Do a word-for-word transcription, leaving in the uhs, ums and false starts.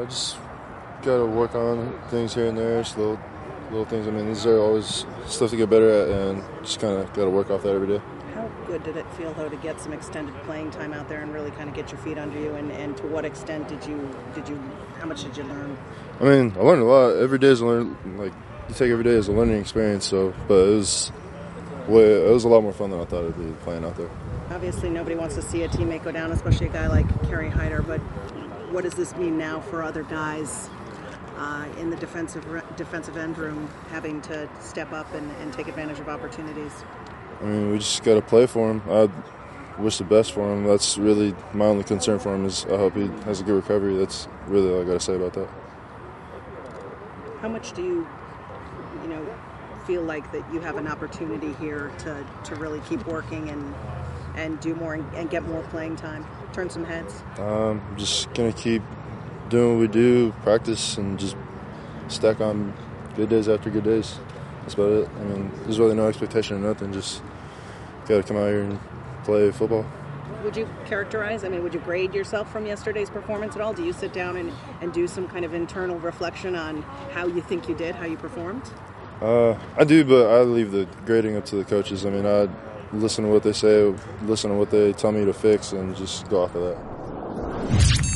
just got to work on things here and there, just little, little things. I mean, these are always stuff to get better at, and just kind of got to work off that every day. How good did it feel, though, to get some extended playing time out there and really kind of get your feet under you? And, and to what extent did you, did you, how much did you learn? I mean, I learned a lot. Every day is a learn, like, you take every day as a learning experience, so, but it was, way, it was a lot more fun than I thought it would be playing out there. Obviously, nobody wants to see a teammate go down, especially a guy like Kerry Hyder, but what does this mean now for other guys uh, in the defensive defensive end room having to step up and, and take advantage of opportunities? I mean, we just got to play for him. I wish the best for him. That's really my only concern for him is I hope he has a good recovery. That's really all I got to say about that. How much do you, you know, feel like that you have an opportunity here to, to really keep working and and do more and, and get more playing time, turn some heads? Um, just going to keep doing what we do, practice, and just stack on good days after good days. That's about it. I mean, there's really no expectation or nothing. Just got to come out here and play football. Would you characterize, I mean, would you grade yourself from yesterday's performance at all? Do you sit down and, and do some kind of internal reflection on how you think you did, how you performed? Uh, I do, but I leave the grading up to the coaches. I mean, I listen to what they say, listen to what they tell me to fix, and just go off of that.